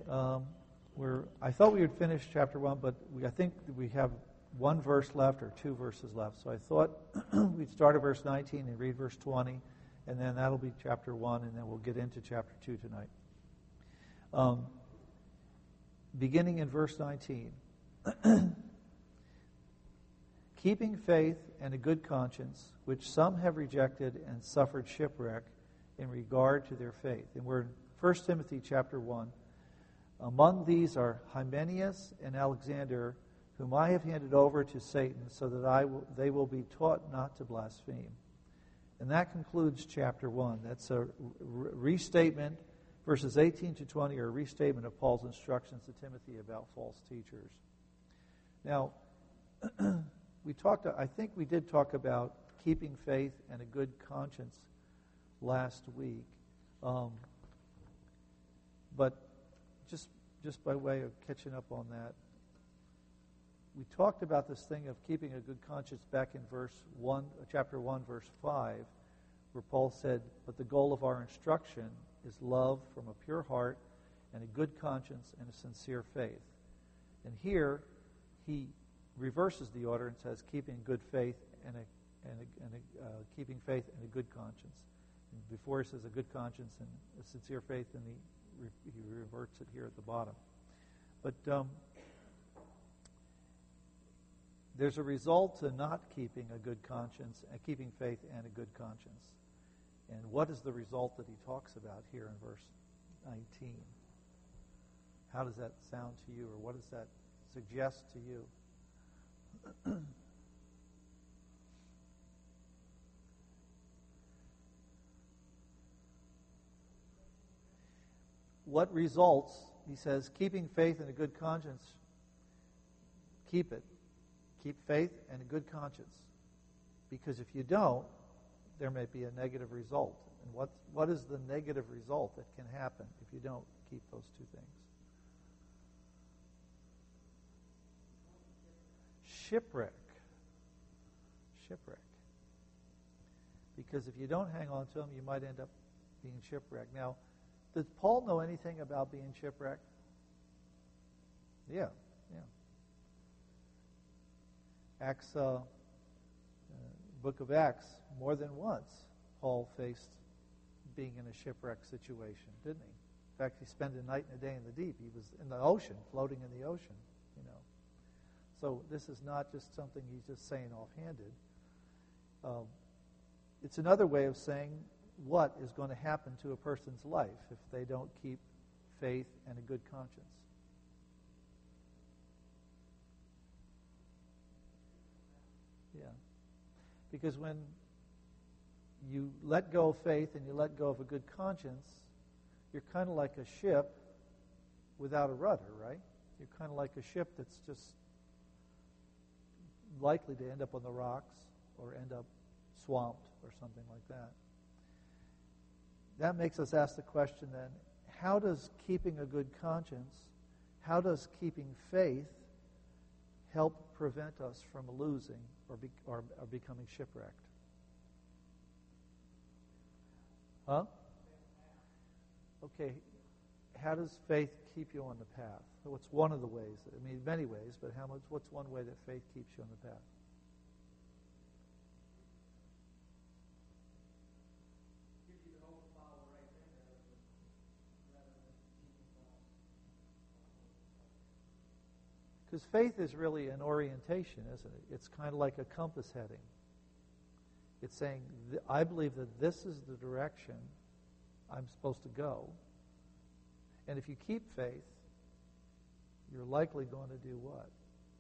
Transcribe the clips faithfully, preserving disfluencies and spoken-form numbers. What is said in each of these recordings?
Um, we're, I thought we would finish chapter one, but we, I think we have one verse left or two verses left. So I thought we'd start at verse nineteen and read verse twenty, and then that'll be chapter one, and then we'll get into chapter two tonight. Um, beginning in verse nineteen. Keeping faith and a good conscience, which some have rejected and suffered shipwreck in regard to their faith. And we're in First Timothy chapter one. Among these are Hymenaeus and Alexander, whom I have handed over to Satan, so that I will, they will be taught not to blaspheme. And that concludes chapter one. That's a re- restatement. Verses eighteen to twenty are a restatement of Paul's instructions to Timothy about false teachers. Now, we talked, I think we did talk about keeping faith and a good conscience last week. Um, but just just by way of catching up on that, we talked about this thing of keeping a good conscience back in verse one, chapter one, verse five, where Paul said, "But the goal of our instruction is love from a pure heart and a good conscience and a sincere faith." And here he reverses the order and says, "Keeping good faith and a and a, and a uh, keeping faith and a good conscience." And before he says a good conscience and a sincere faith, and he he reverts it here at the bottom. But um, there's a result to not keeping a good conscience, and keeping faith and a good conscience. And what is the result that he talks about here in verse nineteen? How does that sound to you, or what does that suggest to you? What results, he says, keeping faith and a good conscience, keep it. Keep faith and a good conscience. Because if you don't, there may be a negative result. And what what is the negative result that can happen if you don't keep those two things? Shipwreck. Shipwreck. Because if you don't hang on to them, you might end up being shipwrecked. Now, does Paul know anything about being shipwrecked? Yeah, yeah. Acts, uh, uh, Book of Acts, more than once, Paul faced being in a shipwreck situation, didn't he? In fact, he spent a night and a day in the deep. He was in the ocean, floating in the ocean, you know. So this is not just something he's just saying offhanded. Um, it's another way of saying what is going to happen to a person's life if they don't keep faith and a good conscience. Yeah. Because when you let go of faith and you let go of a good conscience, you're kind of like a ship without a rudder, right? You're kind of like a ship that's just likely to end up on the rocks or end up swamped or something like that. That makes us ask the question then, how does keeping a good conscience, how does keeping faith help prevent us from losing or, be, or, or becoming shipwrecked? Huh? Okay, how does faith keep you on the path? What's one of the ways? I mean, many ways, but how much? What's one way that faith keeps you on the path? Because faith is really an orientation, isn't it? It's kind of like a compass heading. It's saying, I believe that this is the direction I'm supposed to go. And if you keep faith, you're likely going to do what?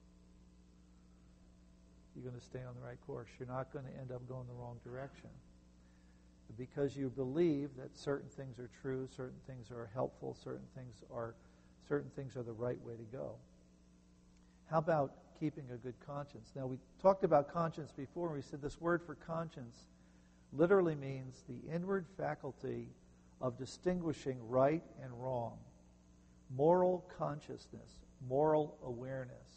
You're going to stay on the right course. You're not going to end up going the wrong direction. Because you believe that certain things are true, certain things are helpful, certain things are certain things are the right way to go. How about keeping a good conscience? Now, we talked about conscience before, and we said this word for conscience literally means the inward faculty of distinguishing right and wrong, moral consciousness, moral awareness.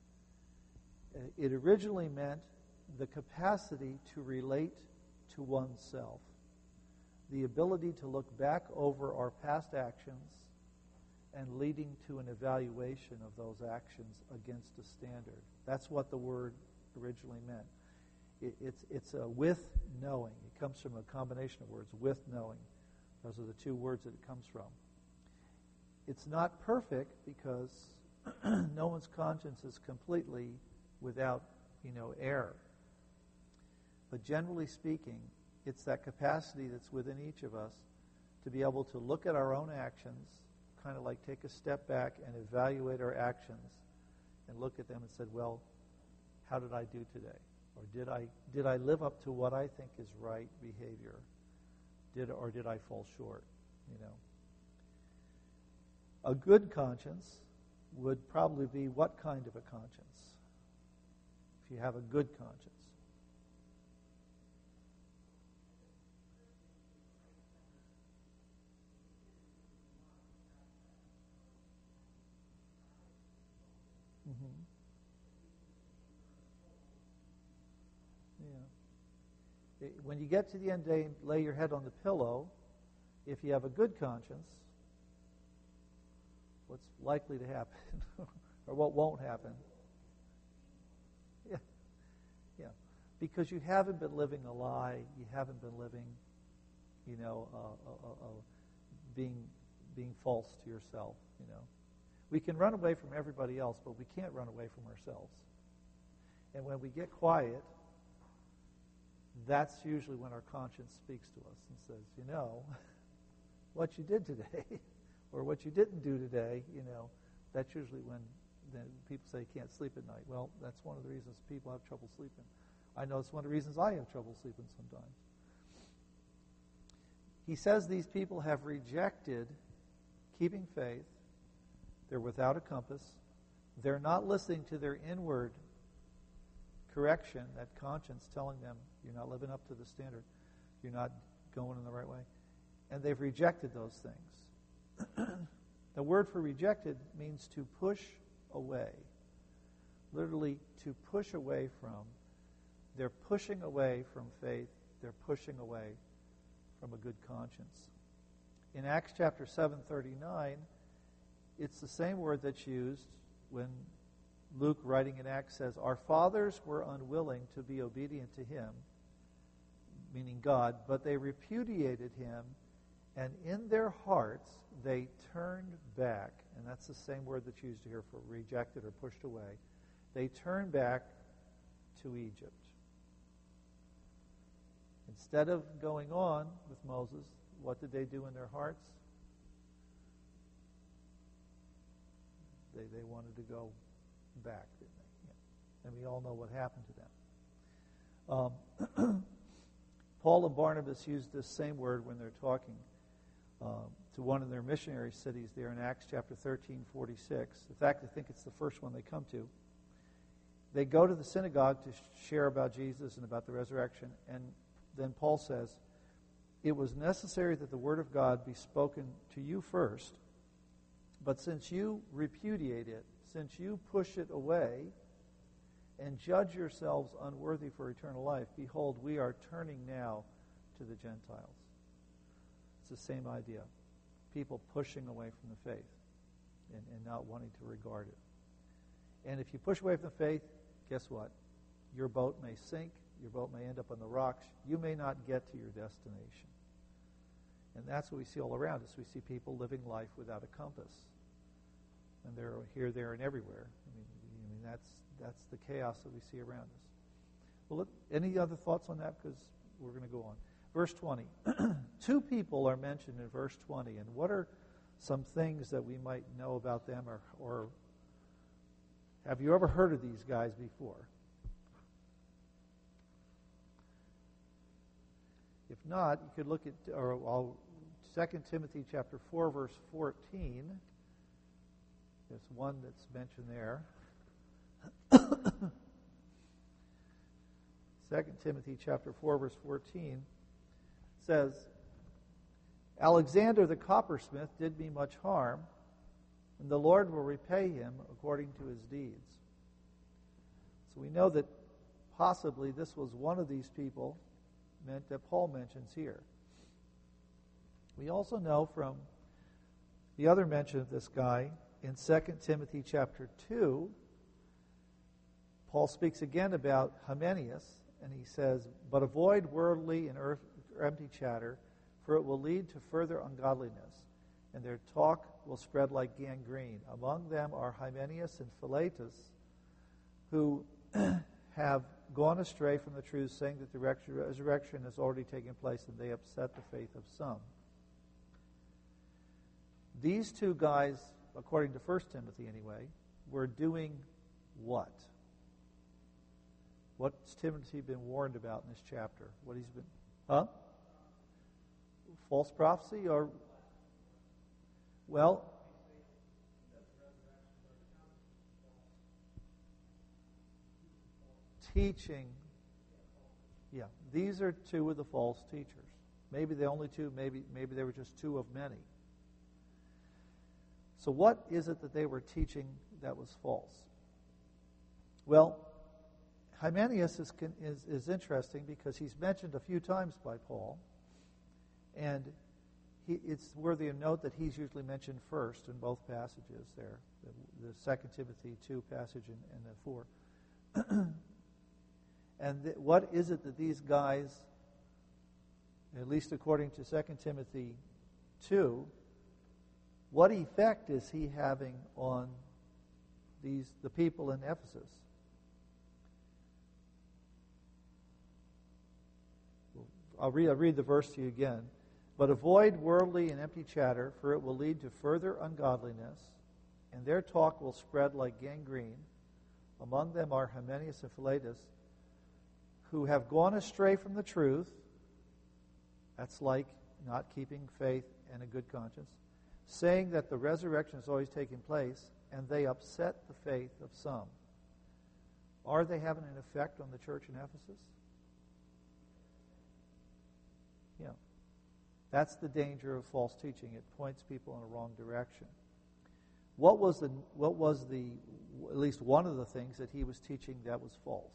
It originally meant the capacity to relate to oneself, the ability to look back over our past actions and leading to an evaluation of those actions against a standard. That's what the word originally meant. It, it's it's a with knowing. It comes from a combination of words, with knowing. Those are the two words that it comes from. It's not perfect because no one's conscience is completely without, you know, error. But generally speaking, it's that capacity that's within each of us to be able to look at our own actions, kind of like take a step back and evaluate our actions and look at them and said, well, how did I do today? Or did I did I live up to what I think is right behavior? Did or did I fall short? You know. A good conscience would probably be what kind of a conscience? If you have a good conscience. Mm-hmm. Yeah. It, when you get to the end of the day and lay your head on the pillow, if you have a good conscience, what's likely to happen or what won't happen? Yeah. Yeah. Because you haven't been living a lie, you haven't been living, you know, uh, uh, uh, being being false to yourself, you know. We can run away from everybody else, but we can't run away from ourselves. And when we get quiet, that's usually when our conscience speaks to us and says, you know, what you did today or what you didn't do today, you know, that's usually when then people say you can't sleep at night. Well, that's one of the reasons people have trouble sleeping. I know it's one of the reasons I have trouble sleeping sometimes. He says these people have rejected keeping faith. They're without a compass. They're not listening to their inward correction, that conscience telling them you're not living up to the standard. You're not going in the right way. And they've rejected those things. The word for rejected means to push away. Literally, to push away from. They're pushing away from faith. They're pushing away from a good conscience. In Acts chapter seven thirty-nine, it's the same word that's used when Luke, writing in Acts, says, our fathers were unwilling to be obedient to him, meaning God, but they repudiated him, and in their hearts they turned back. And that's the same word that's used here for rejected or pushed away. They turned back to Egypt. Instead of going on with Moses, what did they do in their hearts? They, they wanted to go back, didn't they? Yeah. And we all know what happened to them. Um, Paul and Barnabas used this same word when they're talking um, to one of their missionary cities there in Acts chapter thirteen forty-six. In fact, I think it's the first one they come to. They go to the synagogue to share about Jesus and about the resurrection, and then Paul says, it was necessary that the word of God be spoken to you first, but since you repudiate it, since you push it away and judge yourselves unworthy for eternal life, behold, we are turning now to the Gentiles. It's the same idea. People pushing away from the faith and, and not wanting to regard it. And if you push away from the faith, guess what? Your boat may sink. Your boat may end up on the rocks. You may not get to your destination. And that's what we see all around us. We see people living life without a compass. And they're here, there, and everywhere. I mean, I mean that's that's the chaos that we see around us. Well, look, any other thoughts on that? Because we're going to go on. Verse twenty. Two people are mentioned in verse twenty. And what are some things that we might know about them? Or, or have you ever heard of these guys before? If not, you could look at or I'll, Second Timothy chapter four, verse fourteen. There's one that's mentioned there. Second Timothy chapter four, verse fourteen says, Alexander the coppersmith did me much harm, and the Lord will repay him according to his deeds. So we know that possibly this was one of these people meant that Paul mentions here. We also know from the other mention of this guy in Second Timothy chapter two. Paul speaks again about Hymenaeus, and he says, "But avoid worldly and earth, empty chatter, for it will lead to further ungodliness, and their talk will spread like gangrene. Among them are Hymenaeus and Philetus, who have gone astray from the truth, saying that the resurrection has already taken place, and they upset the faith of some." These two guys, according to First Timothy anyway, were doing what? What's Timothy been warned about in this chapter? What he's been, huh? False prophecy, or, well, teaching. Yeah, these are two of the false teachers. Maybe the only two, maybe maybe they were just two of many. So what is it that they were teaching that was false? Well, Hymenaeus is, is, is interesting because he's mentioned a few times by Paul, and he, it's worthy of note that he's usually mentioned first in both passages there, the, the Second Timothy two passage and, and the four. And th- what is it that these guys, at least according to Second Timothy two, what effect is he having on these the people in Ephesus? I'll read, I'll read the verse to you again. "But avoid worldly and empty chatter, for it will lead to further ungodliness, and their talk will spread like gangrene. Among them are Hymenaeus and Philetus, who have gone astray from the truth." That's like not keeping faith and a good conscience. "Saying that the resurrection has always taken place, and they upset the faith of some." Are they having an effect on the church in Ephesus? Yeah. That's the danger of false teaching. It points people in a wrong direction. What was the what was the at least one of the things that he was teaching that was false?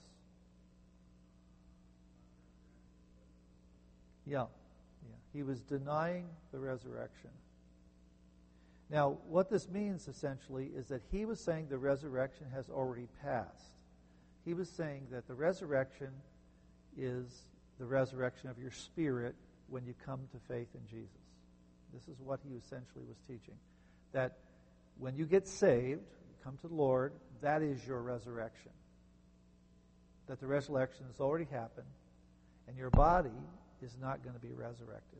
Yeah. Yeah. He was denying the resurrection. Now, what this means essentially is that he was saying the resurrection has already passed. He was saying that the resurrection is the resurrection of your spirit when you come to faith in Jesus. This is what he essentially was teaching. That when you get saved, you come to the Lord, that is your resurrection. That the resurrection has already happened, and your body is not going to be resurrected.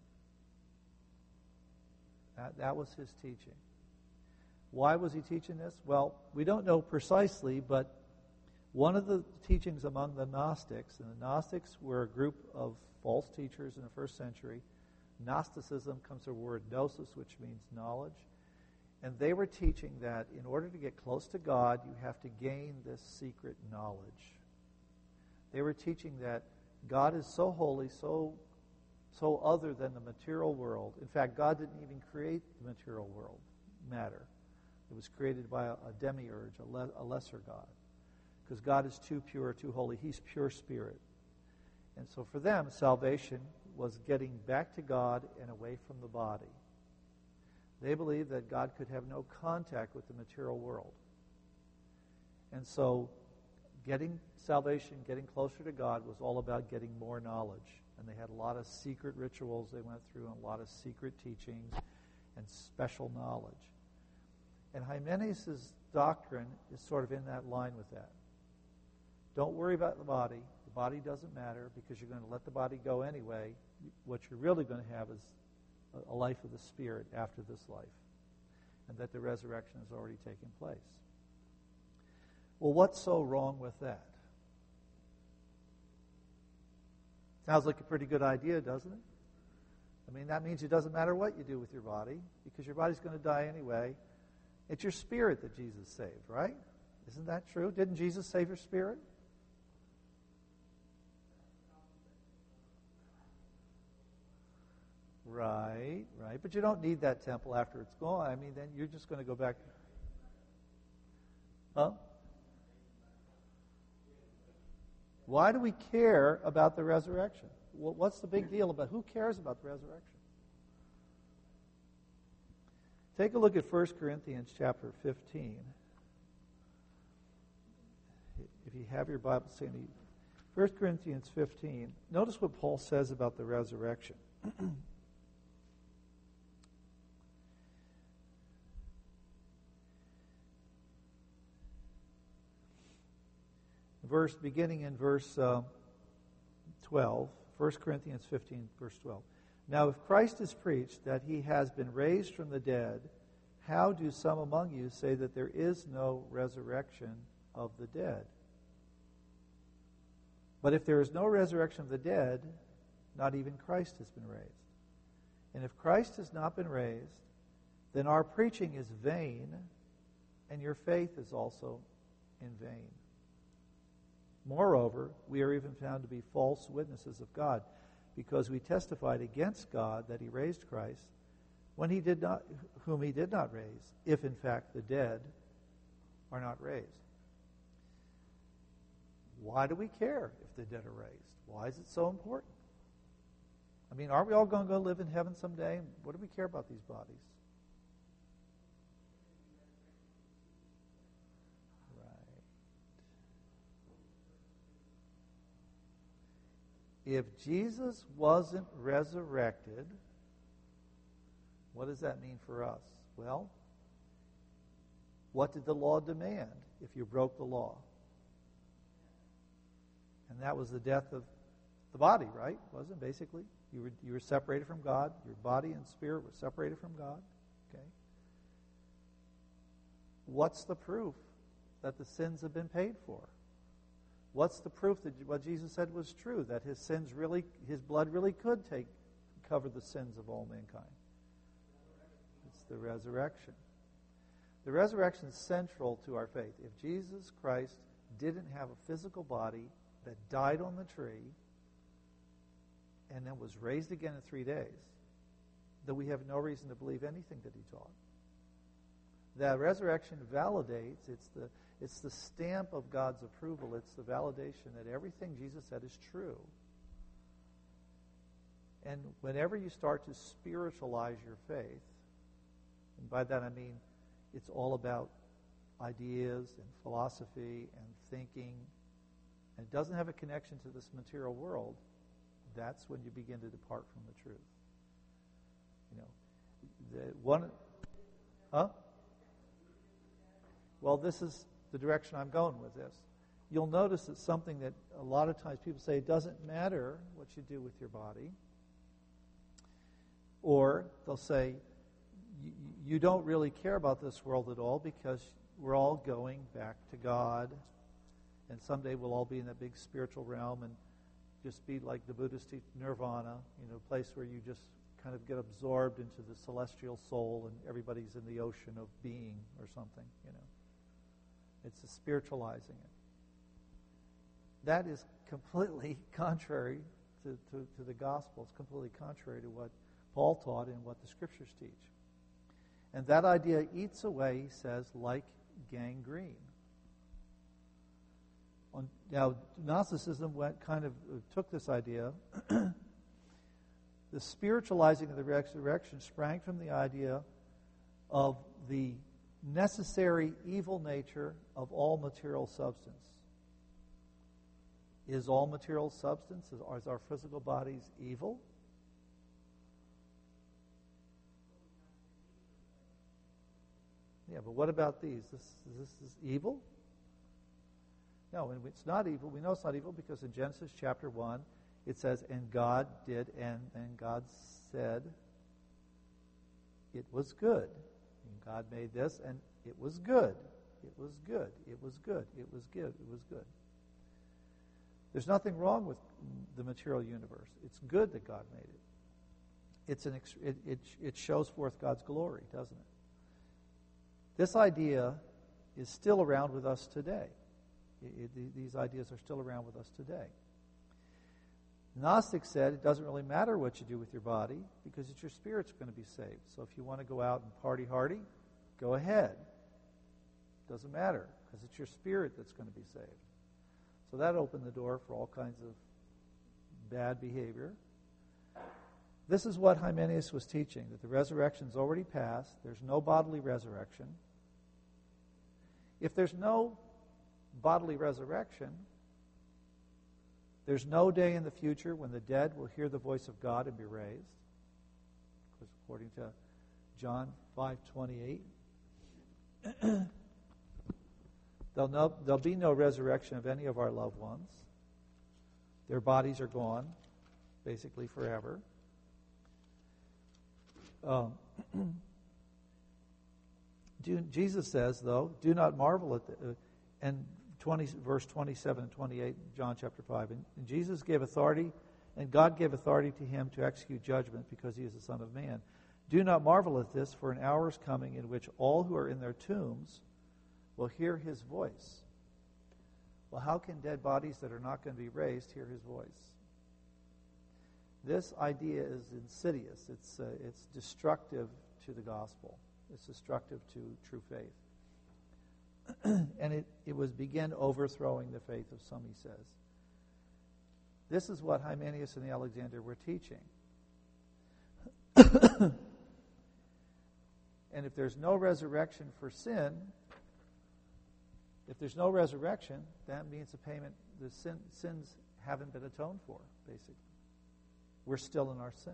That, that was his teaching. Why was he teaching this? Well, we don't know precisely, but one of the teachings among the Gnostics, and the Gnostics were a group of false teachers in the first century. Gnosticism comes from the word gnosis, which means knowledge. And they were teaching that in order to get close to God, you have to gain this secret knowledge. They were teaching that God is so holy, so so other than the material world. In fact, God didn't even create the material world, matter. It was created by a, a demiurge, a, le, a lesser God. Because God is too pure, too holy. He's pure spirit. And so for them, salvation was getting back to God and away from the body. They believed that God could have no contact with the material world. And so getting salvation, getting closer to God was all about getting more knowledge. And they had a lot of secret rituals they went through and a lot of secret teachings and special knowledge. And Hymenaeus' doctrine is sort of in that line with that. Don't worry about the body. The body doesn't matter because you're going to let the body go anyway. What you're really going to have is a life of the Spirit after this life, and that the resurrection has already taken place. Well, what's so wrong with that? Sounds like a pretty good idea, doesn't it? I mean, that means it doesn't matter what you do with your body because your body's going to die anyway. It's your spirit that Jesus saved, right? Isn't that true? Didn't Jesus save your spirit? Right, right. But you don't need that temple after it's gone. I mean, then you're just going to go back. Huh? Why do we care about the resurrection? What's the big deal about who cares about the resurrection? Take a look at First Corinthians chapter fifteen. If you have your Bible, Sandy, First Corinthians fifteen, notice what Paul says about the resurrection. Verse beginning in verse uh, twelve, First Corinthians fifteen, verse twelve. Now, if Christ is preached that he has been raised from the dead, how do some among you say that there is no resurrection of the dead? But if there is no resurrection of the dead, not even Christ has been raised. And if Christ has not been raised, then our preaching is vain, and your faith is also in vain. Moreover, we are even found to be false witnesses of God, because we testified against God that he raised Christ, when he did not, whom he did not raise, if in fact the dead are not raised. Why do we care if the dead are raised? Why is it so important? I mean, aren't we all going to go live in heaven someday? What do we care about these bodies? If Jesus wasn't resurrected, what does that mean for us? Well, what did the law demand if you broke the law? And that was the death of the body, right? Wasn't it, basically? You were, you were separated from God. Your body and spirit were separated from God. Okay. What's the proof that the sins have been paid for? What's the proof that what Jesus said was true, that his sins really, his blood really could take, cover the sins of all mankind? It's the resurrection. The resurrection is central to our faith. If Jesus Christ didn't have a physical body that died on the tree and then was raised again in three days, then we have no reason to believe anything that he taught. That resurrection validates, it's the It's the stamp of God's approval. It's the validation that everything Jesus said is true. And whenever you start to spiritualize your faith, and by that I mean it's all about ideas and philosophy and thinking, and it doesn't have a connection to this material world, that's when you begin to depart from the truth. You know, the one, huh? Well, this is the direction I'm going with this. You'll notice it's something that a lot of times people say it doesn't matter what you do with your body. Or they'll say you don't really care about this world at all because we're all going back to God, and someday we'll all be in that big spiritual realm and just be like the Buddhists teach, nirvana, you know, a place where you just kind of get absorbed into the celestial soul and everybody's in the ocean of being or something, you know. It's a spiritualizing it. That is completely contrary to, to, to the gospel. It's completely contrary to what Paul taught and what the scriptures teach. And that idea eats away, he says, like gangrene. On, now, Gnosticism went kind of uh, took this idea. The spiritualizing of the resurrection sprang from the idea of the necessary evil nature of all material substance. Is all material substance, is, is our physical bodies evil? Yeah, but what about these? This, this is evil? No, and it's not evil. We know it's not evil because in Genesis chapter one, it says, and God did, and, and God said, it was good. And God made this, and it was good. It was good. It was good. It was good. It was good. There's nothing wrong with the material universe. It's good that God made it. It's an ex- it, it, it shows forth God's glory, doesn't it? This idea is still around with us today. It, it, these ideas are still around with us today. Gnostics said it doesn't really matter what you do with your body because it's your spirit's going to be saved. So if you want to go out and party hardy, go ahead. Doesn't matter because it's your spirit that's going to be saved. So that opened the door for all kinds of bad behavior. This is what Hymenaeus was teaching, that the resurrection's already passed. There's no bodily resurrection. If there's no bodily resurrection, there's no day in the future when the dead will hear the voice of God and be raised. Because according to John five twenty-eight, there'll, no, there'll be no resurrection of any of our loved ones. Their bodies are gone, basically forever. Um, do, Jesus says, though, do not marvel at the, uh, and twenty, verse twenty-seven and twenty-eight, John chapter five. And, and Jesus gave authority, and God gave authority to him to execute judgment because he is the Son of Man. Do not marvel at this, for an hour is coming in which all who are in their tombs will hear his voice. Well, how can dead bodies that are not going to be raised hear his voice? This idea is insidious. It's uh, it's destructive to the gospel. It's destructive to true faith. And it, it was begin overthrowing the faith of some, he says. This is what Hymenaeus and Alexander were teaching. And if there's no resurrection for sin, if there's no resurrection, that means the payment, the sin, sins haven't been atoned for, basically. We're still in our sin.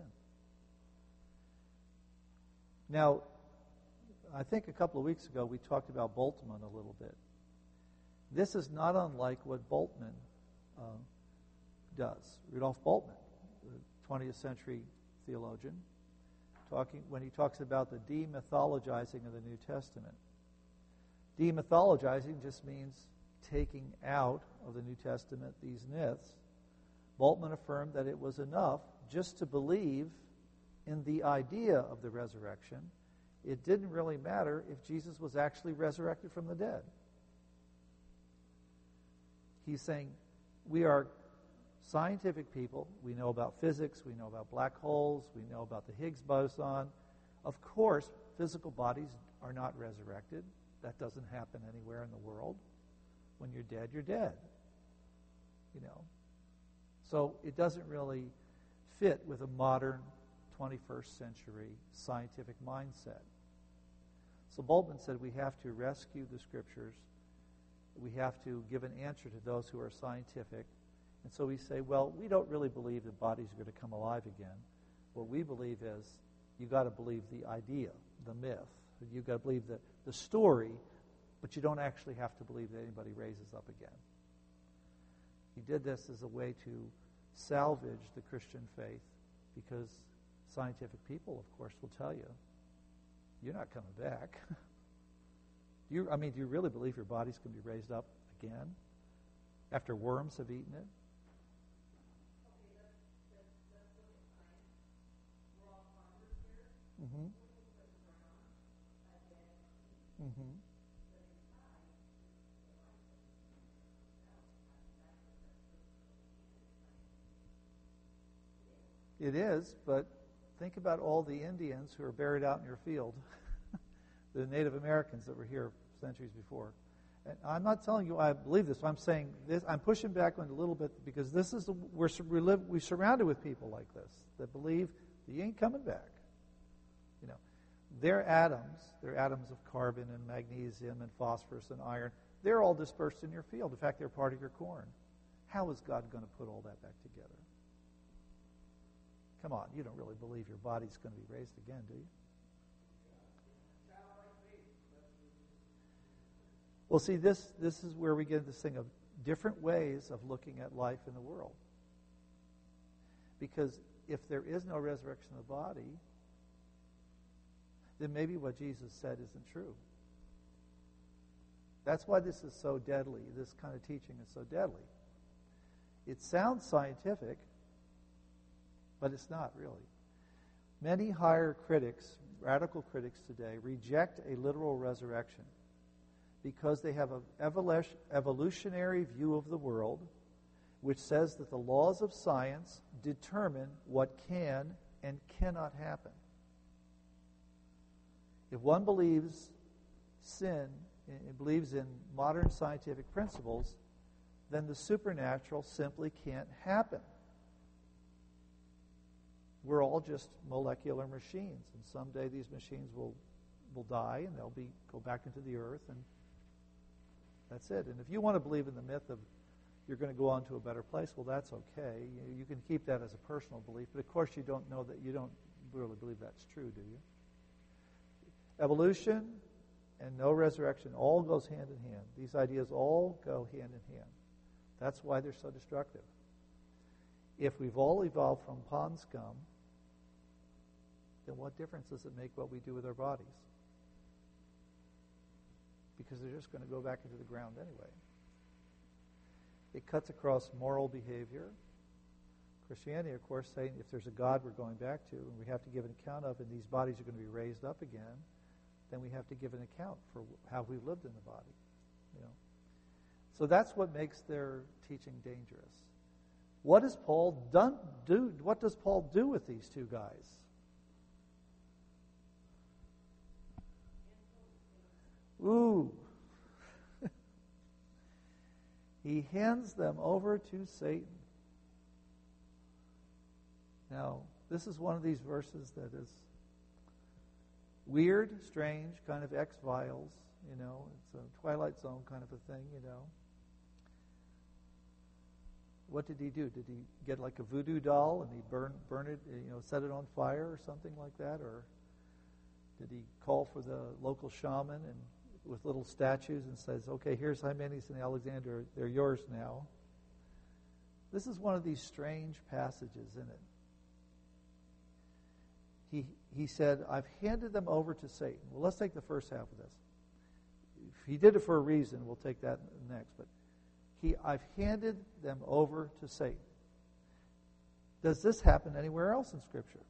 Now, I think a couple of weeks ago we talked about Bultmann a little bit. This is not unlike what Bultmann uh, does. Rudolf Bultmann, the twentieth century theologian, talking when he talks about the demythologizing of the New Testament. Demythologizing just means taking out of the New Testament these myths. Bultmann affirmed that it was enough just to believe in the idea of the resurrection. It didn't really matter if Jesus was actually resurrected from the dead. He's saying we are scientific people. We know about physics. We know about black holes. We know about the Higgs boson. Of course, physical bodies are not resurrected. That doesn't happen anywhere in the world. When you're dead, you're dead. You know. So it doesn't really fit with a modern twenty-first century scientific mindset. So Bultmann said we have to rescue the Scriptures. We have to give an answer to those who are scientific. And so we say, well, we don't really believe that bodies are going to come alive again. What we believe is you've got to believe the idea, the myth. You've got to believe the, the story, but you don't actually have to believe that anybody raises up again. He did this as a way to salvage the Christian faith because scientific people, of course, will tell you, you're not coming back. do you, I mean, do you really believe your body's going to be raised up again after worms have eaten it? Mm-hmm. Mm-hmm. It is, but think about all the Indians who are buried out in your field, the Native Americans that were here centuries before. And I'm not telling you I believe this. I'm saying this. I'm pushing back on it a little bit because this is the, we're we live we're surrounded with people like this that believe that you ain't coming back. You know, they're atoms. They're atoms of carbon and magnesium and phosphorus and iron. They're all dispersed in your field. In fact, they're part of your corn. How is God going to put all that back together? Come on, you don't really believe your body's going to be raised again, do you? Well, see, this this is where we get this thing of different ways of looking at life in the world. Because if there is no resurrection of the body, then maybe what Jesus said isn't true. That's why this is so deadly. This kind of teaching is so deadly. It sounds scientific, but it's not really. Many higher critics, radical critics today, reject a literal resurrection because they have an evolutionary view of the world which says that the laws of science determine what can and cannot happen. If one believes sin, and believes in modern scientific principles, then the supernatural simply can't happen. we're all just molecular machines, and someday these machines will will die and they'll be go back into the earth, and that's it. And if you want to believe in the myth of you're going to go on to a better place, well, that's okay. You, you can keep that as a personal belief, but of course you don't know that you don't really believe that's true, do you? Evolution and no resurrection all goes hand in hand. These ideas all go hand in hand. That's why they're so destructive. If we've all evolved from pond scum, then what difference does it make what we do with our bodies? Because they're just going to go back into the ground anyway. It cuts across moral behavior. Christianity, of course, saying if there's a God we're going back to and we have to give an account of, and these bodies are going to be raised up again, then we have to give an account for how we've lived in the body. You know, so that's what makes their teaching dangerous. What does Paul done, do? What does Paul do with these two guys? Ooh. He hands them over to Satan. Now, this is one of these verses that is weird, strange, kind of X-Files, you know. It's a Twilight Zone kind of a thing, you know. What did he do? Did he get like a voodoo doll and he burn burn it, you know, set it on fire or something like that? Or did he call for the local shaman and with little statues and says, okay, here's Hymenaeus and Alexander, they're yours now? This is one of these strange passages in it. He he said, I've handed them over to Satan. Well, let's take the first half of this. If he did it for a reason, we'll take that next. But he, I've handed them over to Satan. Does this happen anywhere else in Scripture?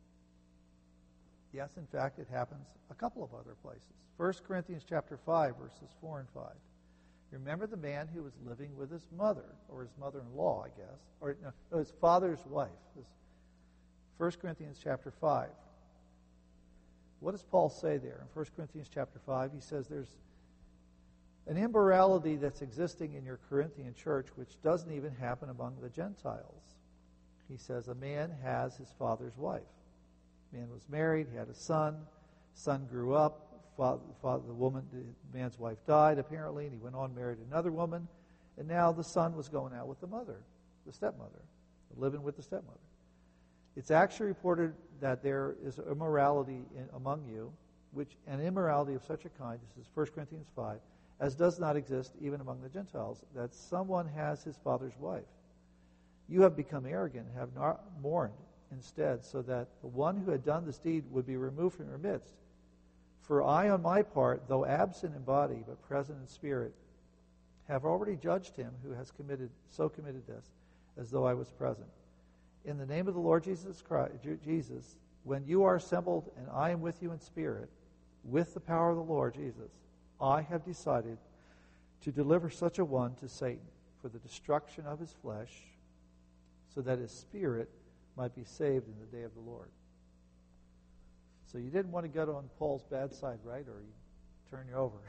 Yes, in fact, it happens a couple of other places. First Corinthians chapter five, verses four and five. Remember the man who was living with his mother, or his mother-in-law, I guess, or no, his father's wife. First Corinthians chapter five. What does Paul say there? In First Corinthians chapter five, he says there's an immorality that's existing in your Corinthian church which doesn't even happen among the Gentiles. He says a man has his father's wife. Man was married, he had a son. Son grew up. Father, father, the woman, the man's wife died apparently, and he went on married another woman. And now the son was going out with the mother, the stepmother, living with the stepmother. It's actually reported that there is immorality in, among you, which an immorality of such a kind, this is First Corinthians five, as does not exist even among the Gentiles, that someone has his father's wife. You have become arrogant, have not mourned instead, so that the one who had done this deed would be removed from your midst. For I, on my part, though absent in body, but present in spirit, have already judged him who has committed so committed this, as though I was present. In the name of the Lord Jesus Christ, Jesus, when you are assembled and I am with you in spirit, with the power of the Lord Jesus, I have decided to deliver such a one to Satan for the destruction of his flesh, so that his spirit might be saved in the day of the Lord. So you didn't want to get on Paul's bad side, right? Or he'd turn you over.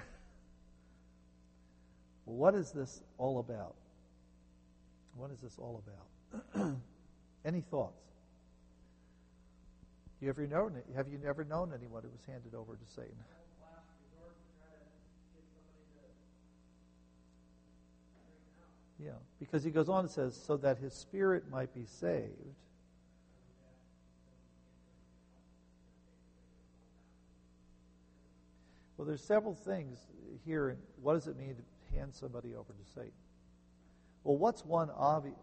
Well, what is this all about? What is this all about? Any thoughts? You ever known it? Have you never known anyone who was handed over to Satan? Yeah, because he goes on and says, so that his spirit might be saved. Well, there's several things here. What does it mean to hand somebody over to Satan? Well, what's one obvious?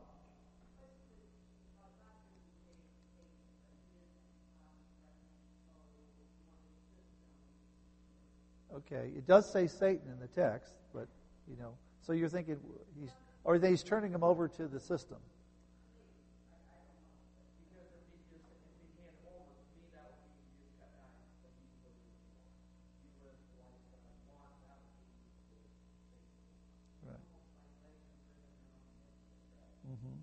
Okay, it does say Satan in the text, but, you know, so you're thinking he's, or he's turning him over to the system. Right. Mm-hmm.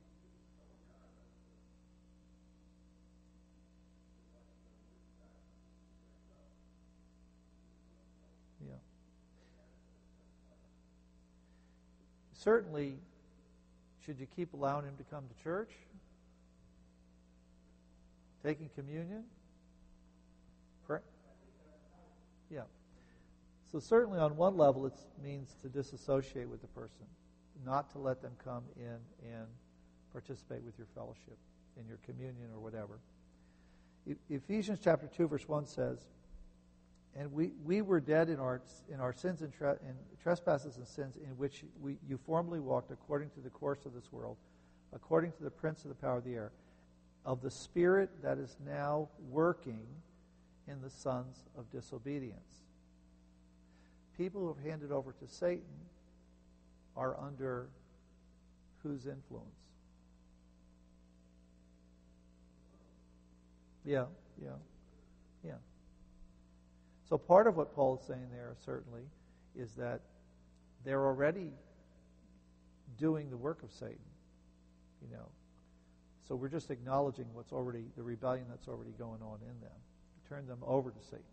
Yeah. Certainly, should you keep allowing him to come to church? Taking communion? Pray? Yeah. So certainly on one level it means to disassociate with the person, not to let them come in and participate with your fellowship, in your communion or whatever. E- Ephesians chapter two verse one says, and we, we were dead in our in our sins and, tre- and trespasses and sins in which we, you formerly walked according to the course of this world, according to the prince of the power of the air, of the spirit that is now working in the sons of disobedience. People who are handed over to Satan are under whose influence? Yeah, yeah, yeah. So part of what Paul is saying there, certainly, is that they're already doing the work of Satan, you know. So we're just acknowledging what's already, the rebellion that's already going on in them. Turn them over to Satan.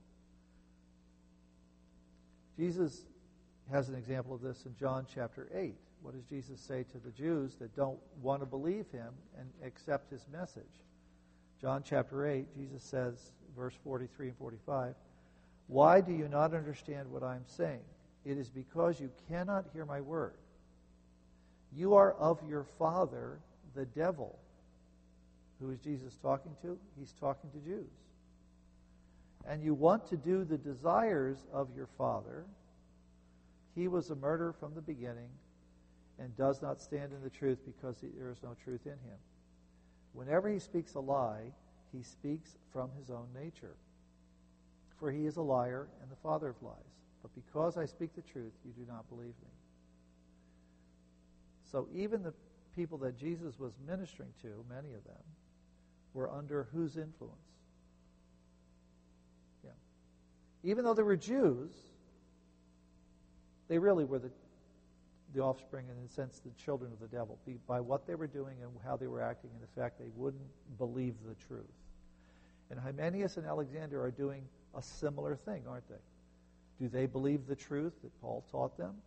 Jesus has an example of this in John chapter eight. What does Jesus say to the Jews that don't want to believe him and accept his message? John chapter eight, Jesus says, verse forty-three and forty-five, "Why do you not understand what I'm saying? It is because you cannot hear my word. You are of your father, the devil." Who is Jesus talking to? He's talking to Jews. "And you want to do the desires of your father. He was a murderer from the beginning and does not stand in the truth because there is no truth in him. Whenever he speaks a lie, he speaks from his own nature. For he is a liar and the father of lies. But because I speak the truth, you do not believe me." So even the people that Jesus was ministering to, many of them, were under whose influence? Yeah. Even though they were Jews, they really were the, the offspring, and in a sense, the children of the devil, by what they were doing and how they were acting, and the fact they wouldn't believe the truth. And Hymenaeus and Alexander are doing a similar thing, aren't they? Do they believe the truth that Paul taught them?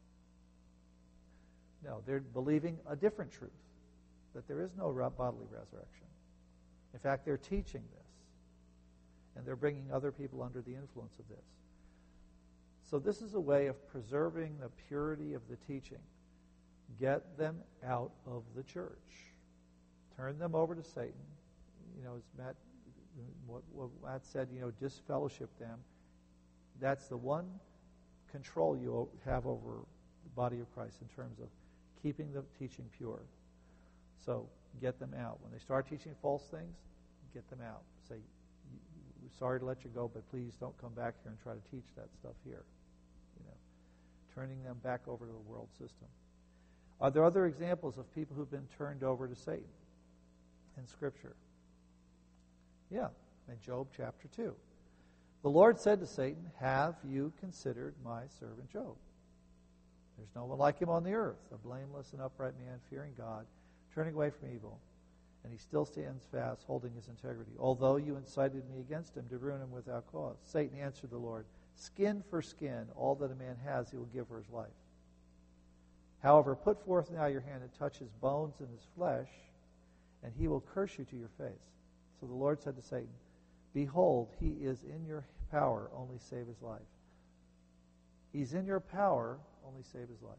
No, they're believing a different truth, that there is no bodily resurrection. In fact, they're teaching this, and they're bringing other people under the influence of this. So this is a way of preserving the purity of the teaching. Get them out of the church. Turn them over to Satan. You know, as Matt, what, what Matt said, you know, disfellowship them. That's the one control you have over the body of Christ in terms of keeping the teaching pure. So get them out. When they start teaching false things, get them out. Say, we're sorry to let you go, but please don't come back here and try to teach that stuff here. You know, turning them back over to the world system. Are there other examples of people who've been turned over to Satan in Scripture? Yeah, in Job chapter two. The Lord said to Satan, "Have you considered my servant Job? There's no one like him on the earth, a blameless and upright man, fearing God, turning away from evil. And he still stands fast, holding his integrity, although you incited me against him to ruin him without cause." Satan answered the Lord, "Skin for skin, all that a man has he will give for his life. However, put forth now your hand and touch his bones and his flesh, and he will curse you to your face." So the Lord said to Satan, "Behold, he is in your power, only save his life." He's in your power, only save his life.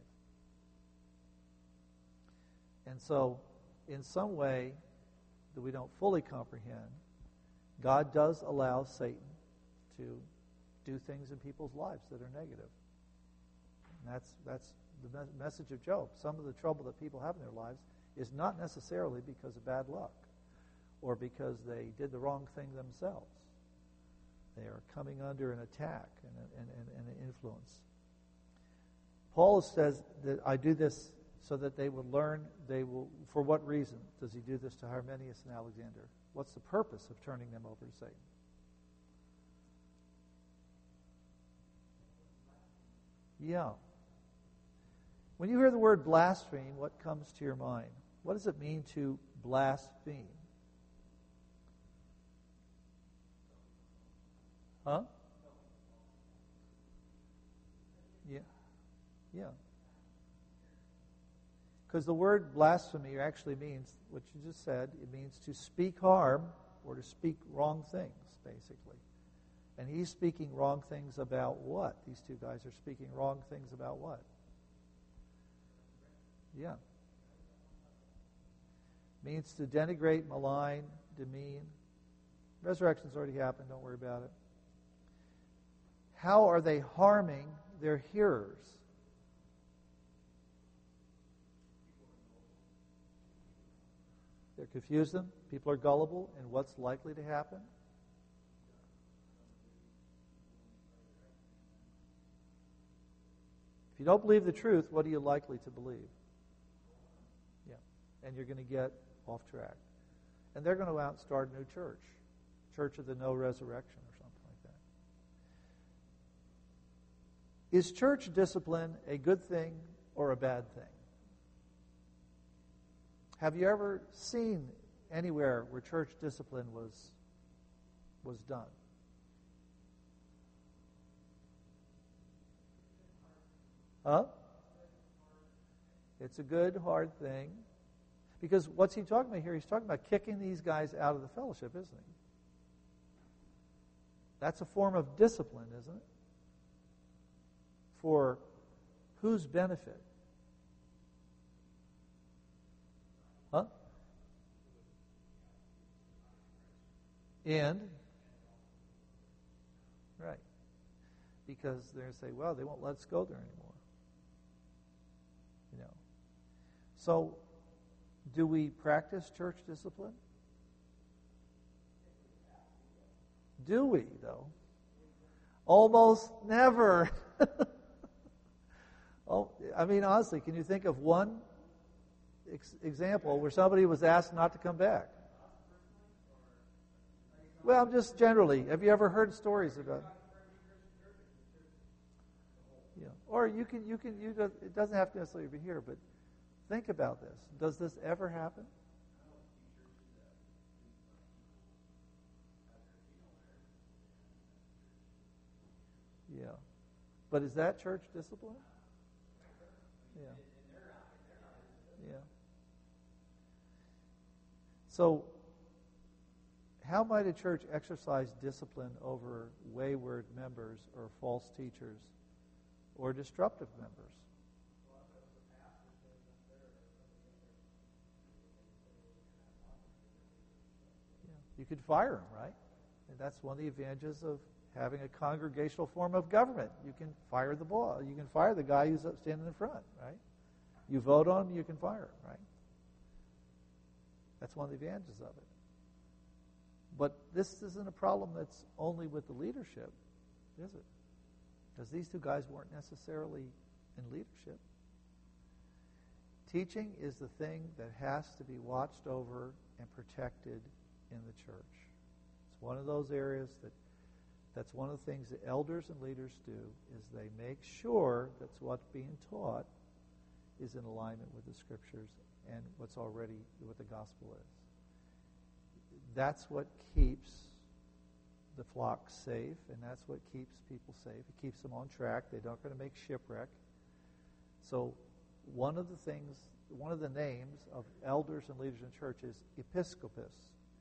And so, in some way that we don't fully comprehend, God does allow Satan to do things in people's lives that are negative. And that's that's the me- message of Job. Some of the trouble that people have in their lives is not necessarily because of bad luck or because they did the wrong thing themselves. They are coming under an attack and, and, and, and an influence. Paul says that I do this so that they will learn, they will, for what reason does he do this to Hymenaeus and Alexander? What's the purpose of turning them over to Satan? Yeah. When you hear the word blaspheme, what comes to your mind? What does it mean to blaspheme? Huh? Yeah. Yeah. Because the word blasphemy actually means what you just said. It means to speak harm or to speak wrong things, basically. And he's speaking wrong things about what? These two guys are speaking wrong things about what? Yeah. Means to denigrate, malign, demean. Resurrection's already happened, don't worry about it. How are they harming their hearers? They're confused them. People are gullible. And what's likely to happen? If you don't believe the truth, what are you likely to believe? Yeah. And you're going to get off track. And they're going to go out and start a new church. Church of the No Resurrection or something like that. Is church discipline a good thing or a bad thing? Have you ever seen anywhere where church discipline was, was done? Huh? It's a good, hard thing. Because what's he talking about here? He's talking about kicking these guys out of the fellowship, isn't he? That's a form of discipline, isn't it? For whose benefit? Huh? And? Right. Because they're going to say, well, they won't let us go there anymore. You know. So, do we practice church discipline? Do we, though? Almost never. Oh, I mean, honestly, can you think of one ex- example where somebody was asked not to come back? Well, just generally. Have you ever heard stories about? Yeah. Or you can, you can, you. Go, it doesn't have to necessarily be here, but think about this. Does this ever happen? Yeah. But is that church discipline? Yeah. Yeah. So, how might a church exercise discipline over wayward members or false teachers or disruptive members? Yeah. You could fire them, right? And that's one of the advantages of having a congregational form of government. You can fire the boss. You can fire the guy who's standing in front, right? You vote on him, you can fire him, right? That's one of the advantages of it. But this isn't a problem that's only with the leadership, is it? Because these two guys weren't necessarily in leadership. Teaching is the thing that has to be watched over and protected in the church. It's one of those areas that That's one of the things that elders and leaders do, is they make sure that what's being taught is in alignment with the Scriptures and what's already, what the gospel is. That's what keeps the flock safe, and that's what keeps people safe. It keeps them on track. They're not going to make shipwreck. So one of the things, one of the names of elders and leaders in church is episcopus,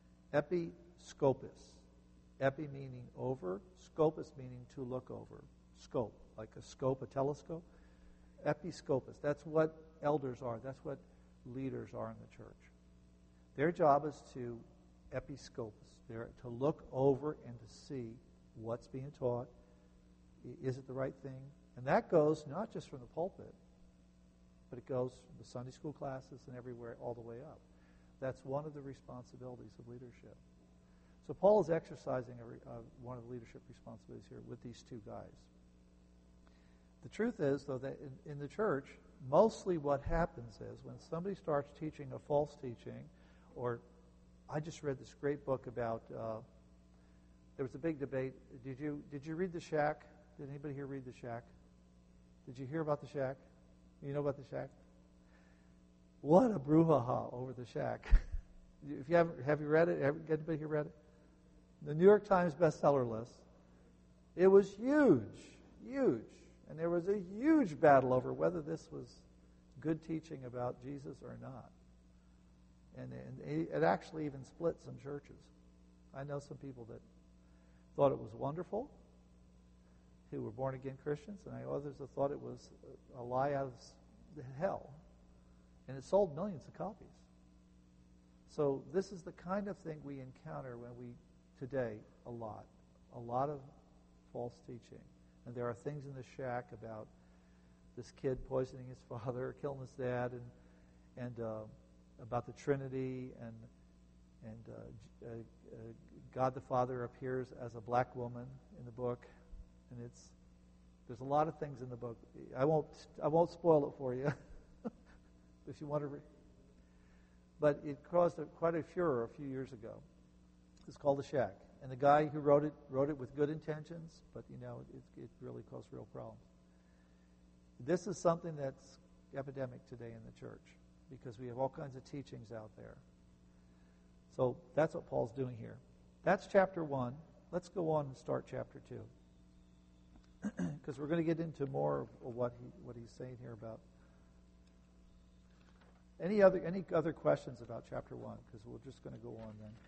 episcopus. Epi meaning over, scopus meaning to look over. Scope, like a scope, a telescope. Episcopus, that's what elders are. That's what leaders are in the church. Their job is to episcopus. They're to look over and to see what's being taught. Is it the right thing? And that goes not just from the pulpit, but it goes from the Sunday school classes and everywhere all the way up. That's one of the responsibilities of leadership. So Paul is exercising a, uh, one of the leadership responsibilities here with these two guys. The truth is, though, that in, in the church, mostly what happens is when somebody starts teaching a false teaching, or I just read this great book about, uh, there was a big debate. Did you did you read The Shack? Did anybody here read The Shack? Did you hear about The Shack? You know about The Shack? What a brouhaha over The Shack. If you haven't, have you read it? Have anybody here read it? The New York Times bestseller list. It was huge, huge. And there was a huge battle over whether this was good teaching about Jesus or not. And, and it actually even split some churches. I know some people that thought it was wonderful, who were born-again Christians, and I know others that thought it was a lie out of hell. And it sold millions of copies. So this is the kind of thing we encounter when we, today, a lot. A lot of false teaching. And there are things in the shack about this kid poisoning his father, killing his dad, and and uh, about the Trinity, and and uh, uh, uh, God the Father appears as a black woman in the book, and it's there's a lot of things in the book. I won't I won't spoil it for you if you want to read. But it caused a, quite a furor a few years ago. It's called The Shack, and the guy who wrote it wrote it with good intentions, but you know it, it really caused real problems. This is something that's epidemic today in the church because we have all kinds of teachings out there. So that's what Paul's doing here. That's chapter one. Let's go on and start chapter two, because we're going to get into more of what he what he's saying here about. Any other any other questions about chapter one? Because we're just going to go on then.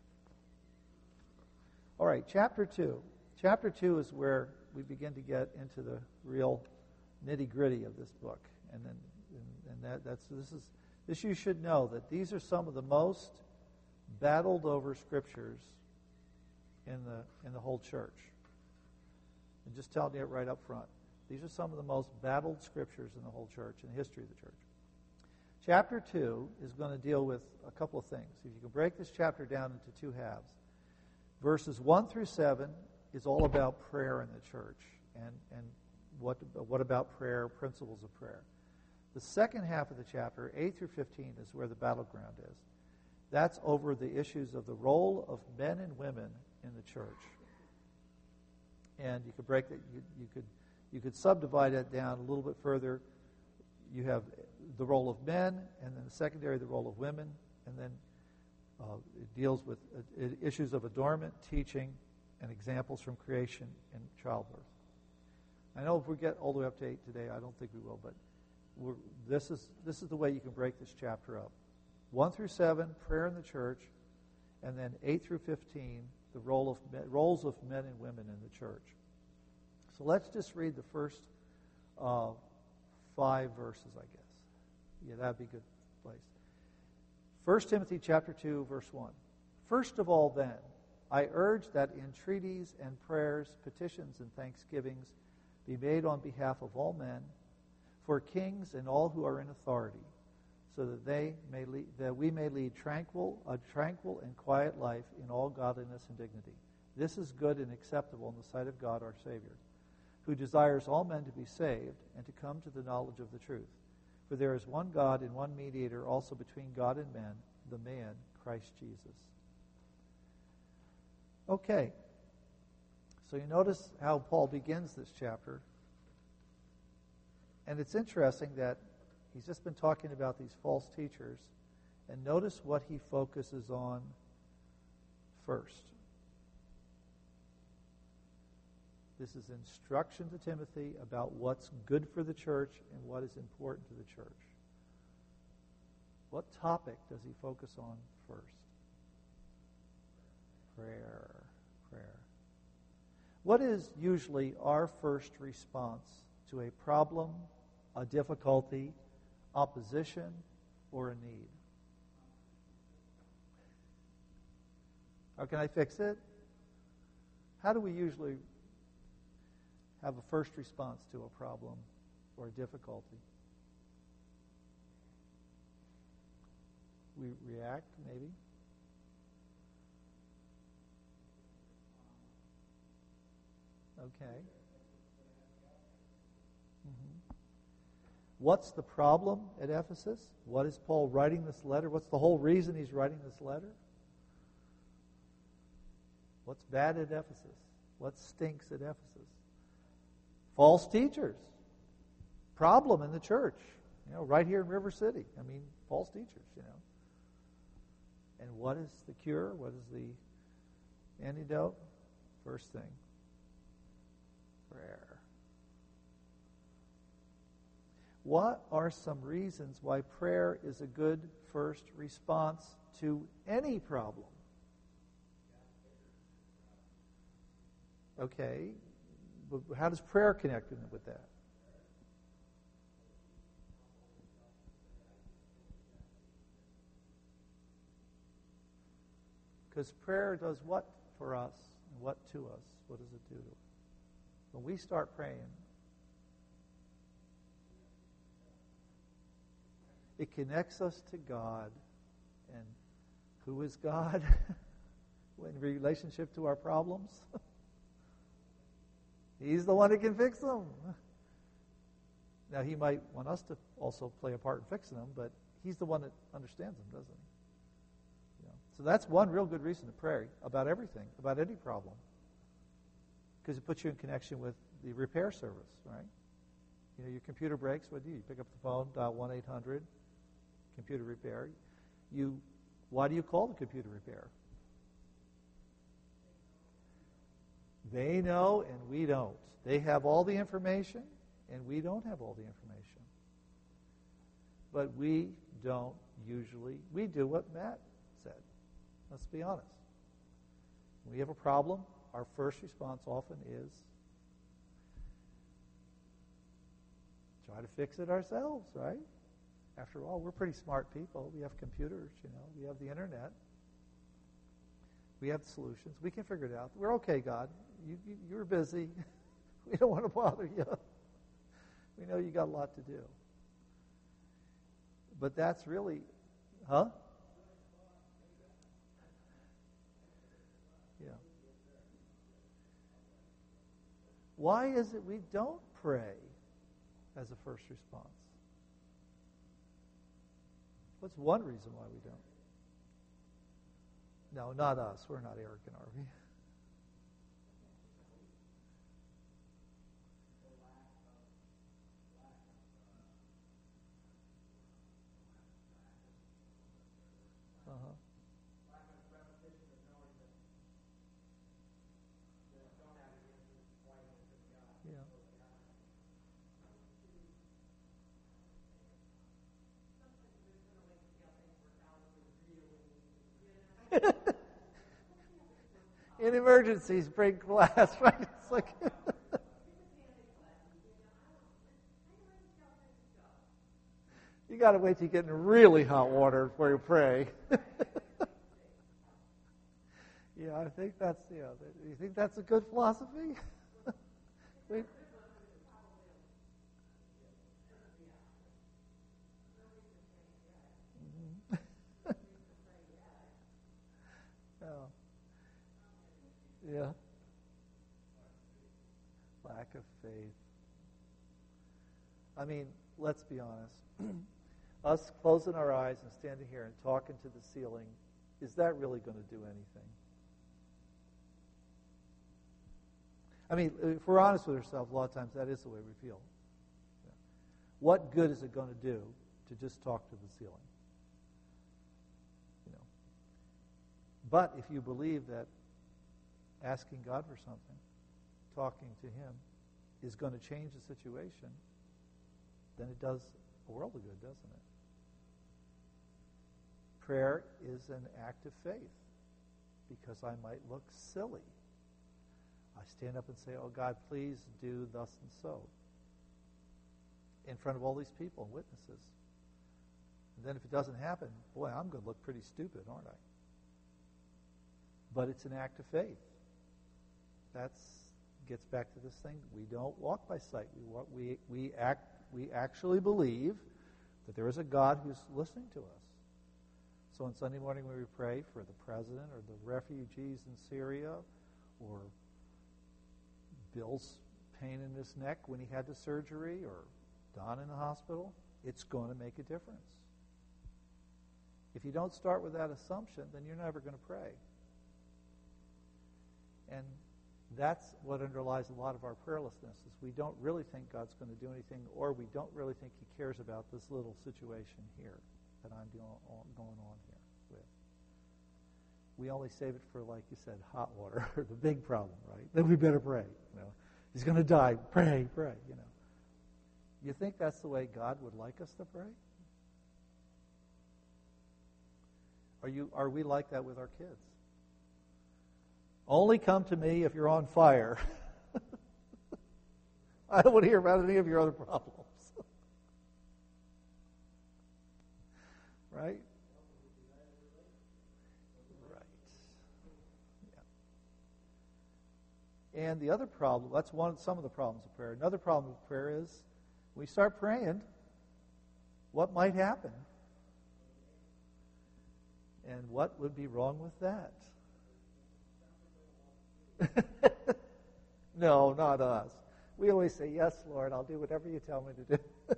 All right, chapter two. Chapter two is where we begin to get into the real nitty-gritty of this book, and then and, and that that's this is this you should know that these are some of the most battled over scriptures in the in the whole church. And just telling you it right up front. These are some of the most battled scriptures in the whole church, in the history of the church. Chapter two is going to deal with a couple of things. If you can break this chapter down into two halves. Verses one through seven is all about prayer in the church, and, and what, what about prayer, principles of prayer. The second half of the chapter, eight through fifteen, is where the battleground is. That's over the issues of the role of men and women in the church. And you could break that, you, you could you could subdivide that down a little bit further. You have the role of men, and then the secondary, the role of women, and then uh, it deals with uh, issues of adornment, teaching, and examples from creation and childbirth. I know if we get all the way up to eight today, I don't think we will, but we're, this is this is the way you can break this chapter up. One through seven, prayer in the church, and then eight through fifteen, the role of men, roles of men and women in the church. So let's just read the first uh, five verses, I guess. Yeah, that'd be a good place. First Timothy chapter two, verse one. First of all, then, I urge that entreaties and prayers, petitions and thanksgivings be made on behalf of all men, for kings and all who are in authority, so that they may lead, that we may lead tranquil, a tranquil and quiet life in all godliness and dignity. This is good and acceptable in the sight of God our Savior, who desires all men to be saved and to come to the knowledge of the truth. For there is one God and one mediator also between God and men, the man, Christ Jesus. Okay. So you notice how Paul begins this chapter. And it's interesting that he's just been talking about these false teachers. And notice what he focuses on first. This is instruction to Timothy about what's good for the church and what is important to the church. What topic does he focus on first? Prayer. Prayer. What is usually our first response to a problem, a difficulty, opposition, or a need? How can I fix it? How do we usually have a first response to a problem or a difficulty? We react, maybe. Okay. Mm-hmm. What's the problem at Ephesus? What is Paul writing this letter? What's the whole reason he's writing this letter? What's bad at Ephesus? What stinks at Ephesus? False teachers. Problem in the church. You know, right here in River City. I mean, false teachers, you know. And what is the cure? What is the antidote? First thing, prayer. What are some reasons why prayer is a good first response to any problem? Okay, but how does prayer connect in with that? Because prayer does what for us and what to us? What does it do to us? When we start praying, it connects us to God. And who is God in relationship to our problems? He's the one who can fix them. Now, he might want us to also play a part in fixing them, but he's the one that understands them, doesn't he? You know? So that's one real good reason to pray about everything, about any problem. Because it puts you in connection with the repair service, right? You know, your computer breaks, what do you do? You pick up the phone, dial one eight hundred, computer repair. You, why do you call the computer repair? They know and we don't. They have all the information and we don't have all the information. But we don't usually, we do what Matt said. Let's be honest. When we have a problem, our first response often is try to fix it ourselves, right? After all, we're pretty smart people. We have computers, you know. We have the internet. We have solutions. We can figure it out. We're okay, God. You, you, you're busy. We don't want to bother you. We know you got a lot to do. But that's really, huh? Yeah. Why is it we don't pray as a first response? What's one reason why we don't? No, not us. We're not arrogant, are we? Uh-huh. Yeah. In emergencies, break glass, right? It's like you got to wait till you get in really hot water before you pray. Yeah, I think that's yeah. You think that's a good philosophy? Wait. Oh. Yeah. Lack of faith. I mean, let's be honest. Us closing our eyes and standing here and talking to the ceiling, is that really going to do anything? I mean, if we're honest with ourselves, a lot of times that is the way we feel. Yeah. What good is it going to do to just talk to the ceiling? You know. But if you believe that asking God for something, talking to Him, is going to change the situation, then it does a world of good, doesn't it? Prayer is an act of faith because I might look silly. I stand up and say, oh, God, please do thus and so in front of all these people and witnesses. And then if it doesn't happen, boy, I'm going to look pretty stupid, aren't I? But it's an act of faith. That gets back to this thing. We don't walk by sight. We walk, we we act. We actually believe that there is a God who's listening to us. So on Sunday morning when we pray for the president or the refugees in Syria, or Bill's pain in his neck when he had the surgery, or Don in the hospital, it's going to make a difference. If you don't start with that assumption, then you're never going to pray. And that's what underlies a lot of our prayerlessness, is we don't really think God's going to do anything, or we don't really think He cares about this little situation here that I'm doing, going on here with. We only save it for, like you said, hot water, or the big problem, right? Then we better pray. You know, he's going to die. Pray, pray, you know. You think that's the way God would like us to pray? Are you? Are we like that with our kids? Only come to me if you're on fire. I don't want to hear about any of your other problems. Right? Right. Yeah. And the other problem, that's one some of the problems of prayer. Another problem with prayer is we start praying, what might happen? And what would be wrong with that? No, not us. We always say, yes, Lord, I'll do whatever you tell me to do.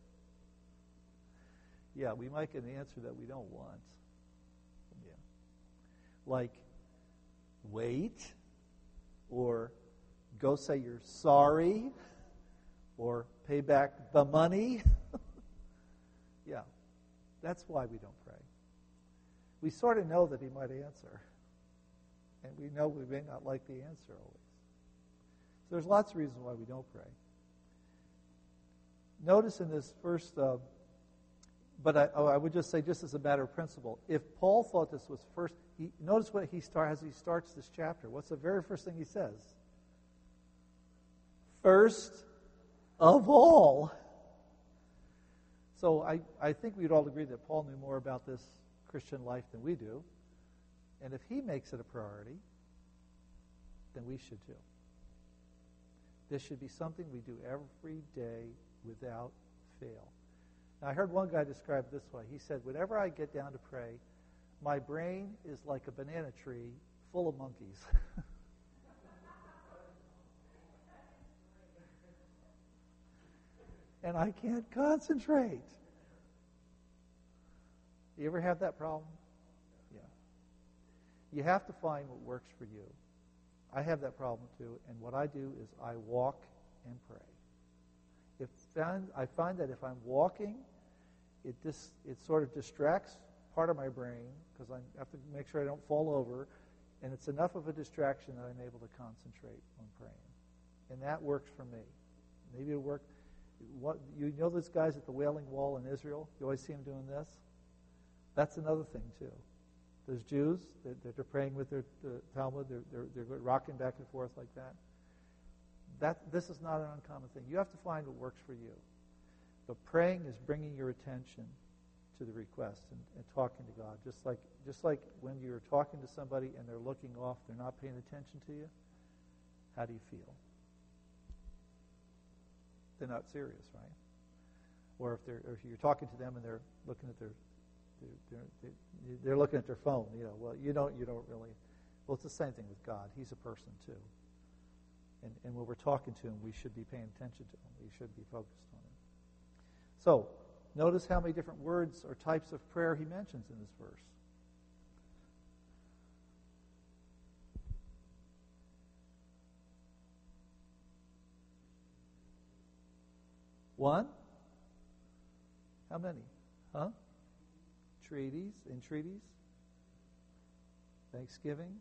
Yeah, we might get an answer that we don't want. Yeah. Like, wait, or go say you're sorry, or pay back the money. Yeah, that's why we don't pray. We sort of know that he might answer, and we know we may not like the answer always. So there's lots of reasons why we don't pray. Notice in this first... Uh, But I, oh, I would just say, just as a matter of principle, if Paul thought this was first, he, notice what he start as he starts this chapter. What's the very first thing he says? First of all. So I, I think we'd all agree that Paul knew more about this Christian life than we do. And if he makes it a priority, then we should too. This should be something we do every day without fail. Now, I heard one guy describe it this way. He said, whenever I get down to pray, my brain is like a banana tree full of monkeys. And I can't concentrate. You ever have that problem? Yeah. You have to find what works for you. I have that problem too, and what I do is I walk and pray. If found, I find that if I'm walking, it dis, it sort of distracts part of my brain because I have to make sure I don't fall over, and it's enough of a distraction that I'm able to concentrate on praying. And that works for me. Maybe it'll work. What, you know those guys at the Wailing Wall in Israel? You always see them doing this? That's another thing, too. Those Jews, they're, they're praying with their uh, Talmud, they're, they're, they're rocking back and forth like that. That. This is not an uncommon thing. You have to find what works for you. But praying is bringing your attention to the request and, and talking to God. Just like, just like when you're talking to somebody and they're looking off, they're not paying attention to you, how do you feel? They're not serious, right? Or if they're, or if you're talking to them and they're looking at their, they're, they're, they're looking at their phone, you know, well, you don't, you don't really. Well, it's the same thing with God. He's a person too, and and when we're talking to him, we should be paying attention to him. We should be focused on him. So, notice how many different words or types of prayer he mentions in this verse. One? How many? Huh? Treaties, entreaties, thanksgiving.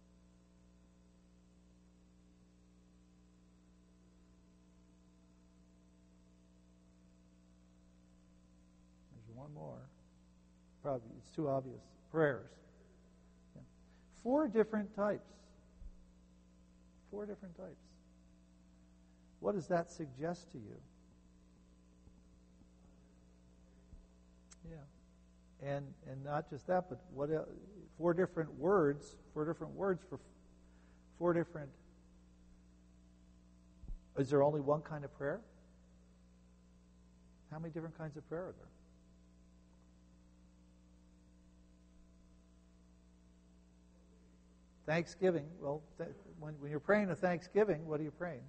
There's one more. Probably it's too obvious. Prayers. Yeah. Four different types. Four different types. What does that suggest to you? Yeah, and and not just that, but what else, four different words, four different words for four different. Is there only one kind of prayer? How many different kinds of prayer are there? Thanksgiving. Well, th- when when you're praying a Thanksgiving, what are you praying?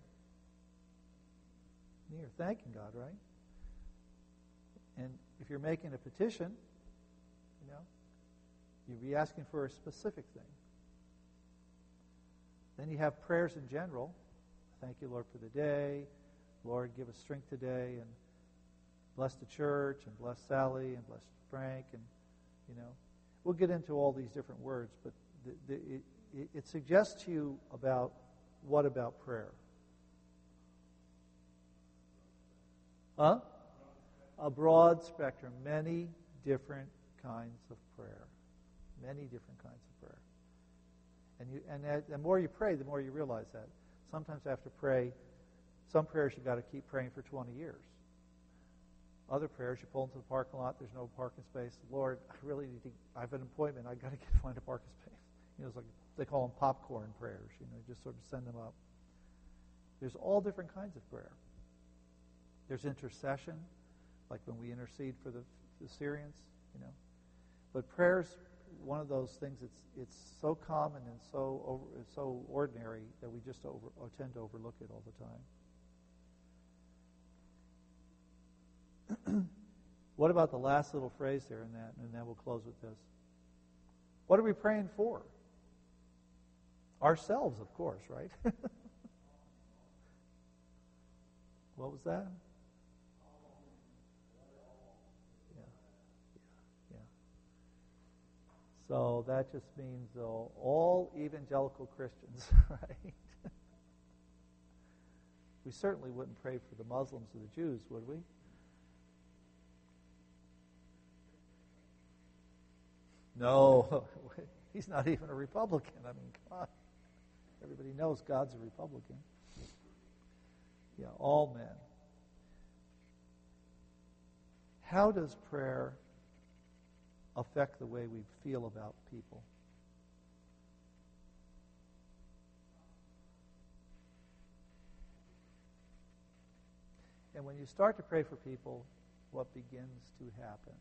You're thanking God, right? And if you're making a petition, you know, you'd be asking for a specific thing. Then you have prayers in general. Thank you, Lord, for the day. Lord, give us strength today, and bless the church, and bless Sally, and bless Frank, and, you know. We'll get into all these different words, but the, the, it, it, it suggests to you about what about prayer? Huh? A broad spectrum, many different kinds of prayer. Many different kinds of prayer. And you and that, the more you pray, the more you realize that. Sometimes I have to pray. Some prayers you've got to keep praying for twenty years. Other prayers, you pull into the parking lot, there's no parking space. Lord, I really need to, I have an appointment, I've got to get find a parking space. You know, it's like, they call them popcorn prayers, you know, you just sort of send them up. There's all different kinds of prayer. There's intercession, like when we intercede for the, the Syrians, you know. But prayer's one of those things, it's it's so common and so over, so ordinary that we just over, or tend to overlook it all the time. What about the last little phrase there in that? And then we'll close with this. What are we praying for? Ourselves, of course, right? What was that? Yeah, yeah, yeah. So that just means uh, all evangelical Christians, right? We certainly wouldn't pray for the Muslims or the Jews, would we? No, he's not even a Republican. I mean, come on. Everybody knows God's a Republican. Yeah, all men. How does prayer affect the way we feel about people? And when you start to pray for people, what begins to happen?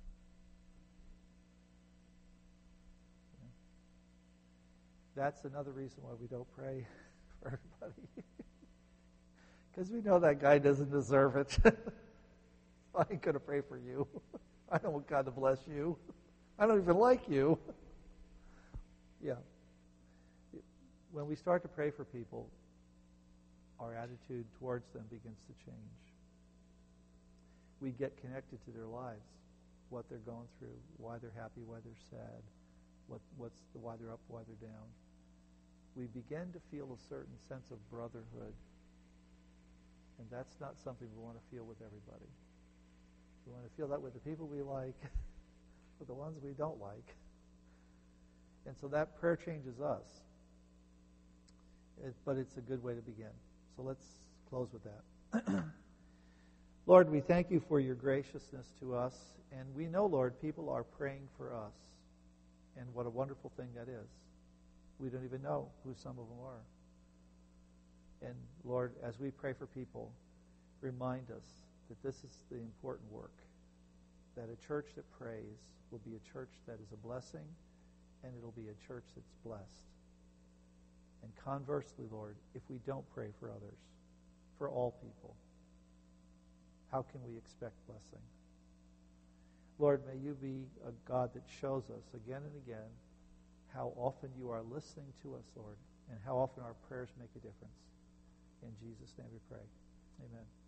That's another reason why we don't pray for everybody. Because we know that guy doesn't deserve it. I ain't going to pray for you. I don't want God to bless you. I don't even like you. Yeah. When we start to pray for people, our attitude towards them begins to change. We get connected to their lives, what they're going through, why they're happy, why they're sad, what, what's the, why they're up, why they're down. We begin to feel a certain sense of brotherhood. And that's not something we want to feel with everybody. We want to feel that with the people we like, with the ones we don't like. And so that prayer changes us. It, but it's a good way to begin. So let's close with that. Lord, we thank you for your graciousness to us. And we know, Lord, people are praying for us. And what a wonderful thing that is. We don't even know who some of them are. And Lord, as we pray for people, remind us that this is the important work. That a church that prays will be a church that is a blessing, and it'll be a church that's blessed. And conversely, Lord, if we don't pray for others, for all people, how can we expect blessing? Lord, may you be a God that shows us again and again how often you are listening to us, Lord, and how often our prayers make a difference. In Jesus' name we pray. Amen.